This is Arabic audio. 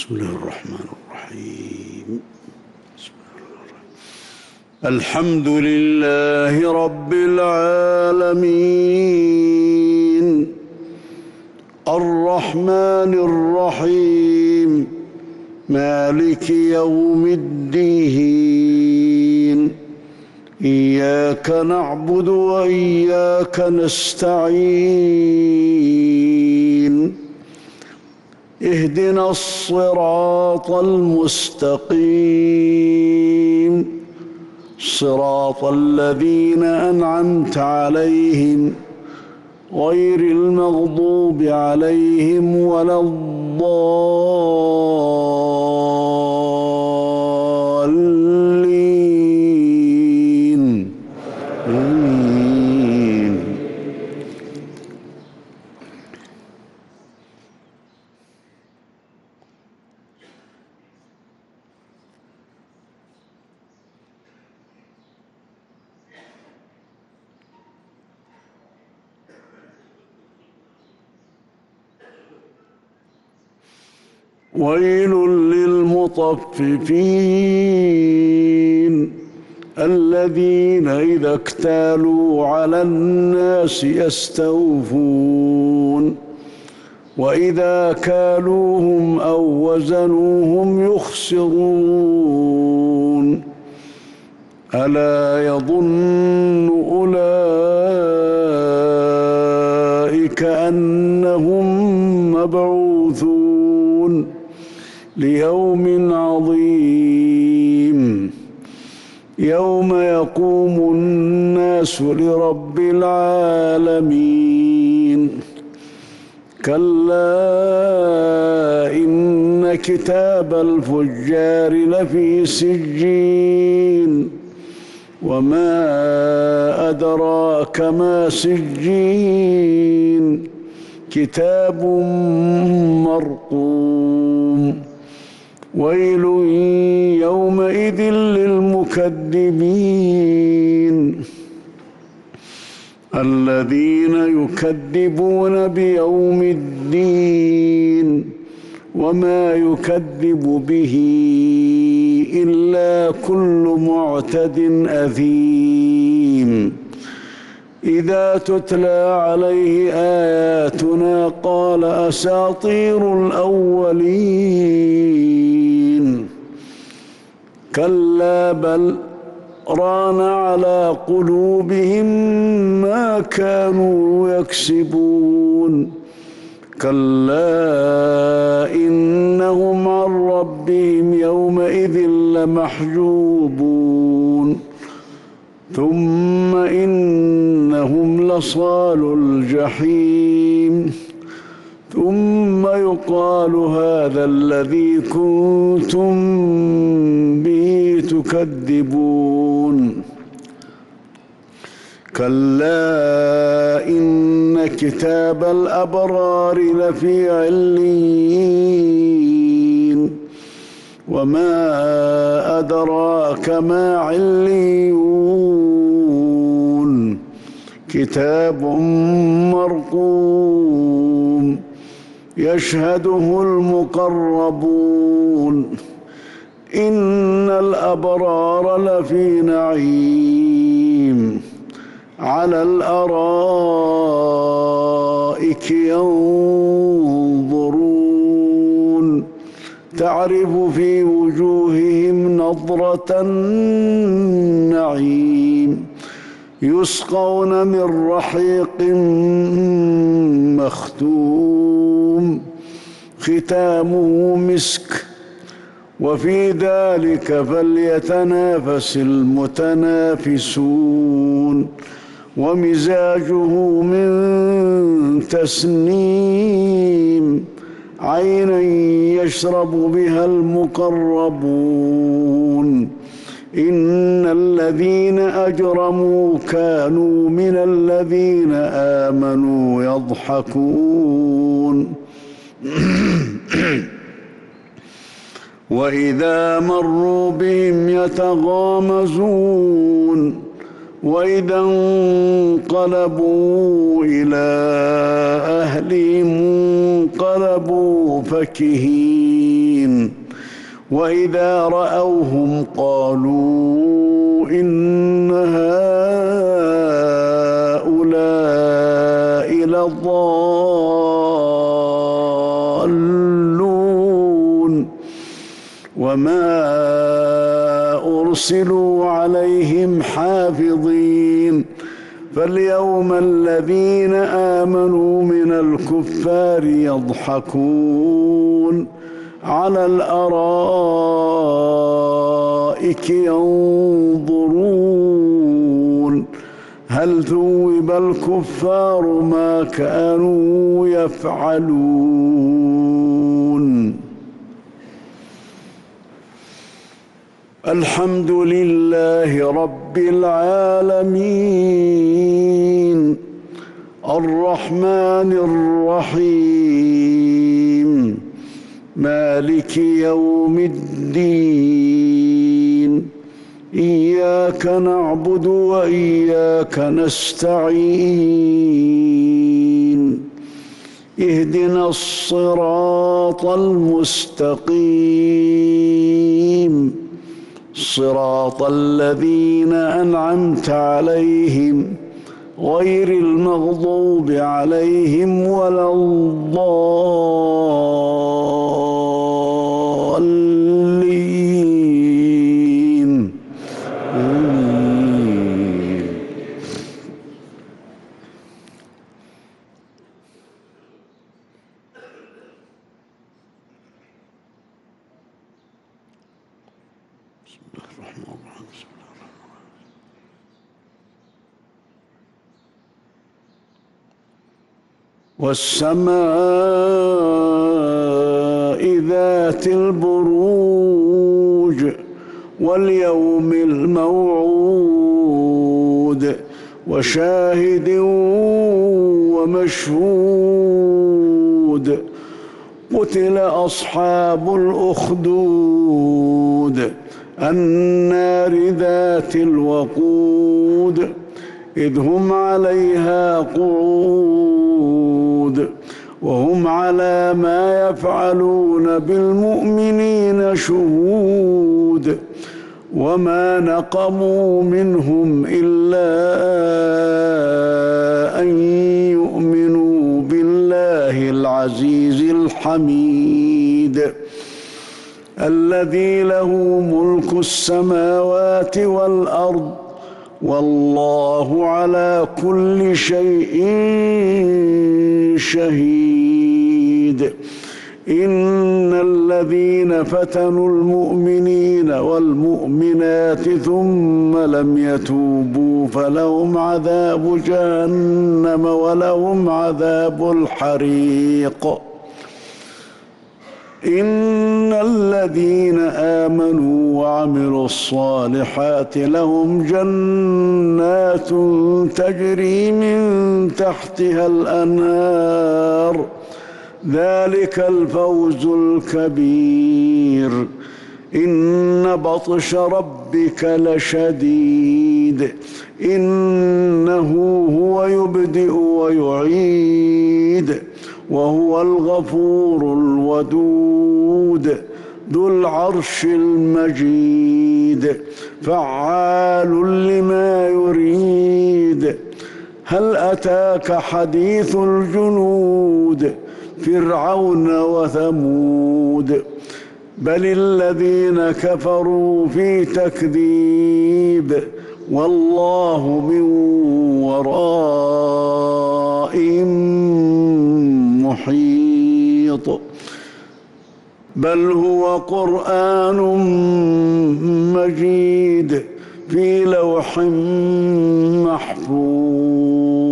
بسم الله الرحمن الرحيم. الحمد لله رب العالمين الرحمن الرحيم مالك يوم الدين إياك نعبد وإياك نستعين اهدنا الصراط المستقيم صراط الذين أنعمت عليهم غير المغضوب عليهم ولا الضالين آمين. ويل للمطففين الذين إذا اكتالوا على الناس يستوفون وإذا كالوهم أو وزنوهم يخسرون ألا يظن أولئك أنهم مبعوثون ليوم عظيم يوم يقوم الناس لرب العالمين كلا إن كتاب الفجار لفي سجين وما أدراك ما سجين كتاب مرقوم ويل يومئذ للمكذبين الذين يكذبون بيوم الدين وما يكذب به إلا كل معتد أثيم إذا تتلى عليه آياتنا قال أساطير الأولين كلا بل ران على قلوبهم ما كانوا يكسبون كلا إنهم عن ربهم يومئذ لمحجوبون ثم إنهم لصالو الجحيم ثم يقال هذا الذي كنتم به تكذبون كلا إن كتاب الأبرار لفي عليين وما أدراك ما عليون كتاب مرقوم يشهده المقربون إن الأبرار لفي نعيم على الأرائك ينظرون تعرف في وجوههم نضرة النعيم يسقون من رحيق مختوم ختامه مسك وفي ذلك فليتنافس المتنافسون ومزاجه من تسنيم عينا يشرب بها المقربون إن الذين أجرموا كانوا من الذين آمنوا يضحكون وإذا مروا بهم يتغامزون وإذا انقلبوا إلى أهلهم انقلبوا فكهين المجرمين وإذا رأوهم قالوا إن هؤلاء لضالون وما أرسلوا عليهم حافظين فاليوم الذين آمنوا من الكفار يضحكون على الأرائك ينظرون هل ثوب الكفار ما كانوا يفعلون. الحمد لله رب العالمين الرحمن الرحيم مالك يوم الدين إياك نعبد وإياك نستعين اهدنا الصراط المستقيم صراط الذين أنعمت عليهم غير المغضوب عليهم ولا الضالين آمين. بسم الله الرحمن الرحيم. والسماء ذات البروج واليوم الموعود وشاهد ومشهود قتل أصحاب الأخدود النار ذات الوقود إذ هم عليها قعود وهم على ما يفعلون بالمؤمنين شهود وما نقموا منهم إلا أن يؤمنوا بالله العزيز الحميد الذي له ملك السماوات والأرض والله على كل شيء شهيد إن الذين فتنوا المؤمنين والمؤمنات ثم لم يتوبوا فلهم عذاب جهنم ولهم عذاب الحريق إن الذين آمنوا وعملوا الصالحات لهم جنات تجري من تحتها الأنهار ذلك الفوز الكبير إن بطش ربك لشديد إنه هو يبدئ ويعيد وهو الغفور الودود ذو العرش المجيد فعال لما يريد هل أتاك حديث الجنود فرعون وثمود بل الذين كفروا في تكذيب والله من ورائهم محيط بل هو قرآن مجيد في لوح محفوظ